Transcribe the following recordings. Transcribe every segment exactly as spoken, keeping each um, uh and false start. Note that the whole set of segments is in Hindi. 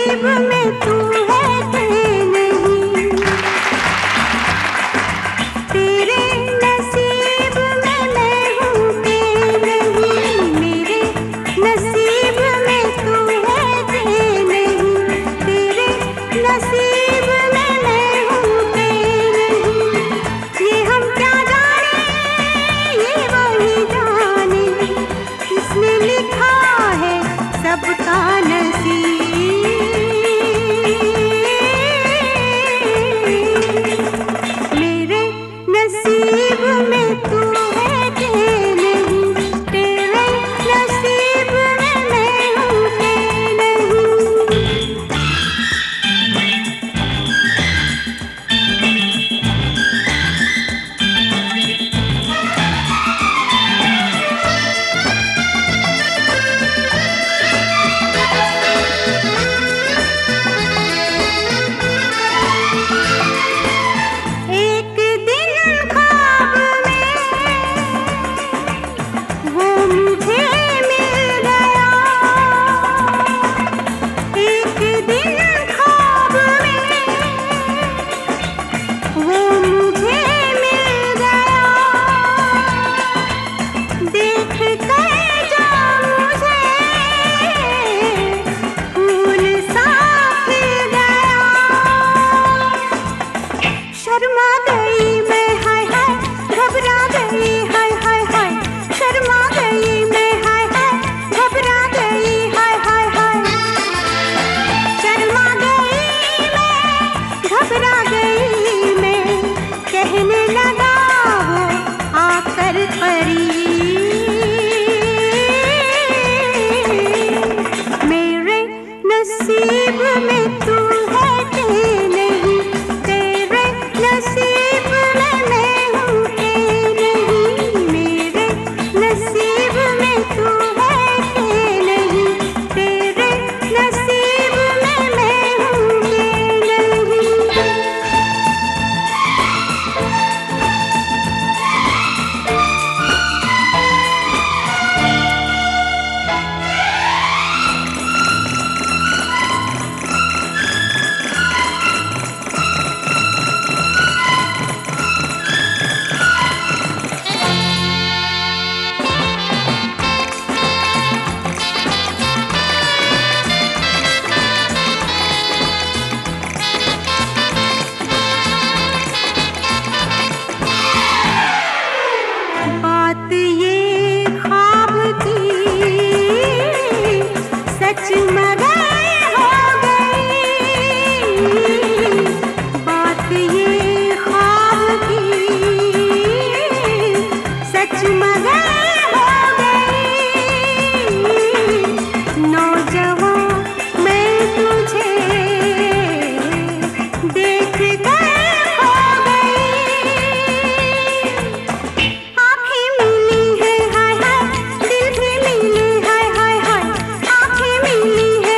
नसीब में तू है कि नहीं, तेरे नसीब में मैं हूँ कि नहीं, मेरे नसीब में तू है कि नहीं, तेरे नसीब में मैं हूँ कि नहीं। ये हम क्या जाने, ये वही जाने, किसने लिखा है सबका नसीब। मेरे नसीब में तू है कि नहीं, तेरे नसीब में मैं हूँ कि नहीं। एक दिन ख्वाब में वो मुझे मिल गया, एक दिन ख्वाब में वो मुझे मिल गया, देख कर जो मुझे फूल सा खिल गया। शर्मा गई मैं, हाय हाय घबरा गई, हाय हाय हाय शर्मा गई मैं, हाय हाय घबरा गई, हाय हाय हाय शर्मा गई मैं, घबरा गई मैं, कहने लगा वो आकर करीब। मेरे नसीब में तू है कि नहीं, तेरे नसीब में मैं हूँ कि नहीं, मेरे नसीब में तू है कि नहीं, तेरे नसीब में मैं हूँ कि नहीं। बात ये ख्वाब की सच मगर हो गई, बात ये ख्वाब की सच मगर हो गई। नौजवान मैं तुझे देख कर खो गई, आँखें मिली है हाय हाय दिल भी मिली, हाय हाय हाय आँखें मिली है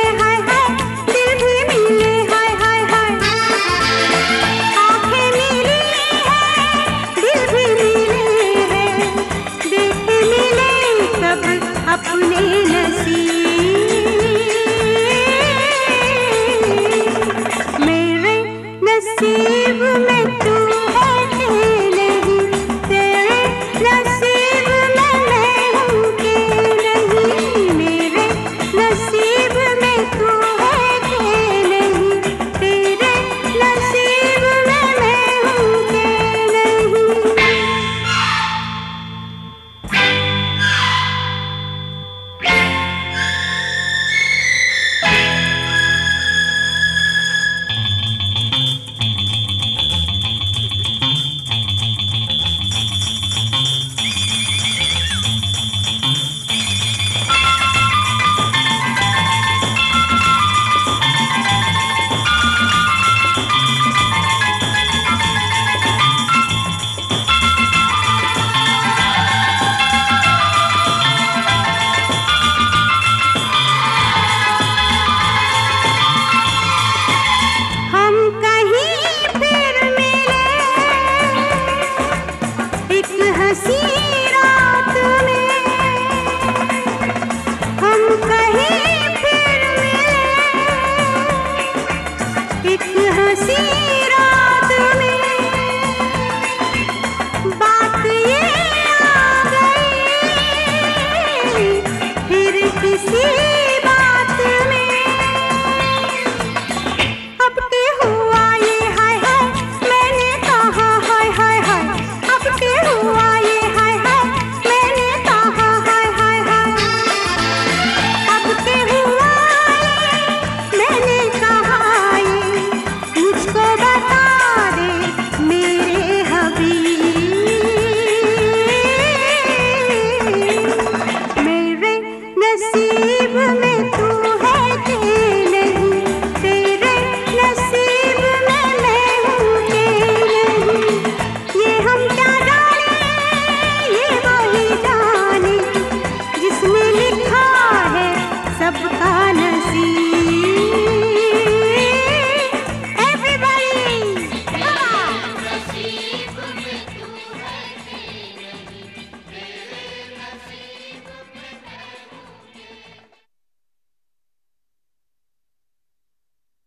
नसीब।